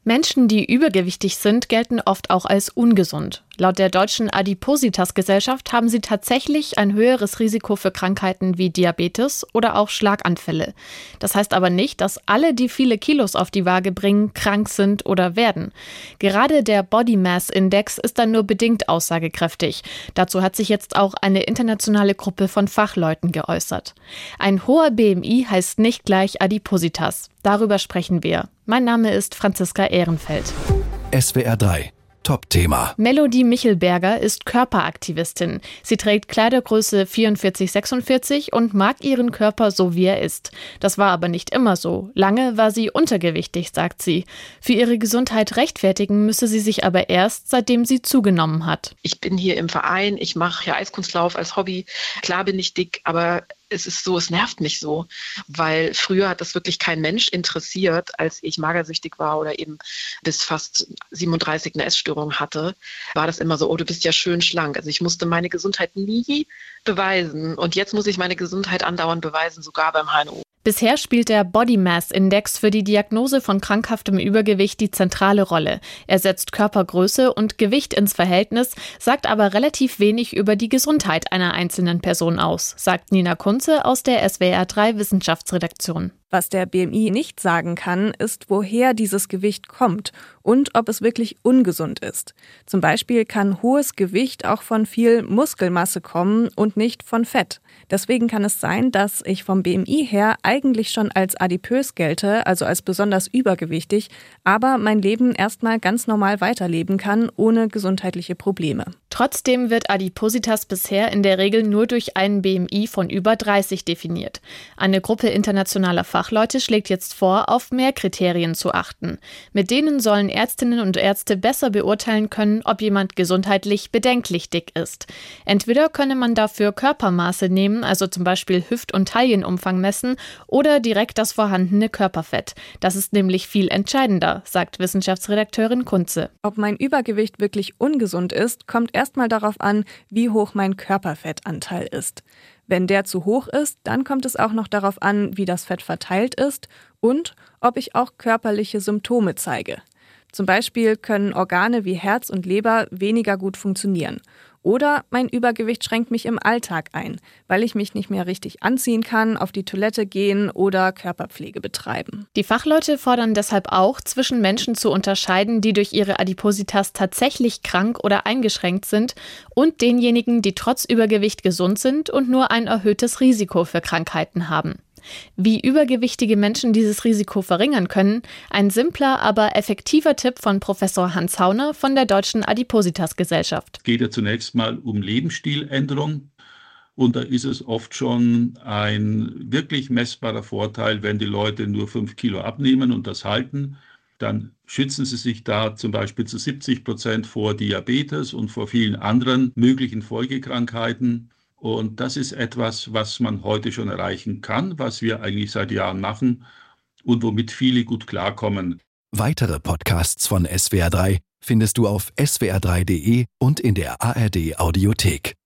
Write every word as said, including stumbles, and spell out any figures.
Menschen, die übergewichtig sind, gelten oft auch als ungesund. Laut der Deutschen Adipositas-Gesellschaft haben sie tatsächlich ein höheres Risiko für Krankheiten wie Diabetes oder auch Schlaganfälle. Das heißt aber nicht, dass alle, die viele Kilos auf die Waage bringen, krank sind oder werden. Gerade der Body Mass Index ist dann nur bedingt aussagekräftig. Dazu hat sich jetzt auch eine internationale Gruppe von Fachleuten geäußert. Ein hoher B M I heißt nicht gleich Adipositas. Darüber sprechen wir. Mein Name ist Franziska Ehrenfeld. S W R drei Top-Thema. Melodie Michelberger ist Körperaktivistin. Sie trägt Kleidergröße vierundvierzig sechsundvierzig und mag ihren Körper so, wie er ist. Das war aber nicht immer so. Lange war sie untergewichtig, sagt sie. Für ihre Gesundheit rechtfertigen müsse sie sich aber erst, seitdem sie zugenommen hat. Ich bin hier im Verein, ich mache ja Eiskunstlauf als Hobby. Klar bin ich dick, aber es ist so, es nervt mich so, weil früher hat das wirklich kein Mensch interessiert, als ich magersüchtig war oder eben bis fast siebenunddreißig eine Essstörung hatte, war das immer so, oh, du bist ja schön schlank. Also ich musste meine Gesundheit nie beweisen und jetzt muss ich meine Gesundheit andauernd beweisen, sogar beim H N O. Bisher spielt der Body Mass Index für die Diagnose von krankhaftem Übergewicht die zentrale Rolle. Er setzt Körpergröße und Gewicht ins Verhältnis, sagt aber relativ wenig über die Gesundheit einer einzelnen Person aus, sagt Nina Kunze aus der S W R drei Wissenschaftsredaktion. Was der B M I nicht sagen kann, ist, woher dieses Gewicht kommt und ob es wirklich ungesund ist. Zum Beispiel kann hohes Gewicht auch von viel Muskelmasse kommen und nicht von Fett. Deswegen kann es sein, dass ich vom B M I her eigentlich schon als adipös gelte, also als besonders übergewichtig, aber mein Leben erstmal ganz normal weiterleben kann, ohne gesundheitliche Probleme. Trotzdem wird Adipositas bisher in der Regel nur durch einen B M I von über dreißig definiert. Eine Gruppe internationaler Fachleute schlägt jetzt vor, auf mehr Kriterien zu achten. Mit denen sollen Ärztinnen und Ärzte besser beurteilen können, ob jemand gesundheitlich bedenklich dick ist. Entweder könne man dafür Körpermaße nehmen, also zum Beispiel Hüft- und Taillenumfang messen, oder direkt das vorhandene Körperfett. Das ist nämlich viel entscheidender, sagt Wissenschaftsredakteurin Kunze. Ob mein Übergewicht wirklich ungesund ist, kommt erstmal darauf an, wie hoch mein Körperfettanteil ist. Wenn der zu hoch ist, dann kommt es auch noch darauf an, wie das Fett verteilt ist und ob ich auch körperliche Symptome zeige. Zum Beispiel können Organe wie Herz und Leber weniger gut funktionieren. Oder mein Übergewicht schränkt mich im Alltag ein, weil ich mich nicht mehr richtig anziehen kann, auf die Toilette gehen oder Körperpflege betreiben. Die Fachleute fordern deshalb auch, zwischen Menschen zu unterscheiden, die durch ihre Adipositas tatsächlich krank oder eingeschränkt sind, und denjenigen, die trotz Übergewicht gesund sind und nur ein erhöhtes Risiko für Krankheiten haben. Wie übergewichtige Menschen dieses Risiko verringern können, ein simpler, aber effektiver Tipp von Professor Hans Hauner von der Deutschen Adipositas-Gesellschaft. Es geht ja zunächst mal um Lebensstiländerung und da ist es oft schon ein wirklich messbarer Vorteil, wenn die Leute nur fünf Kilo abnehmen und das halten. Dann schützen sie sich da zum Beispiel zu siebzig Prozent vor Diabetes und vor vielen anderen möglichen Folgekrankheiten. Und das ist etwas, was man heute schon erreichen kann, was wir eigentlich seit Jahren machen und womit viele gut klarkommen. Weitere Podcasts von S W R drei findest du auf s w r drei punkt d e und in der A R D Audiothek.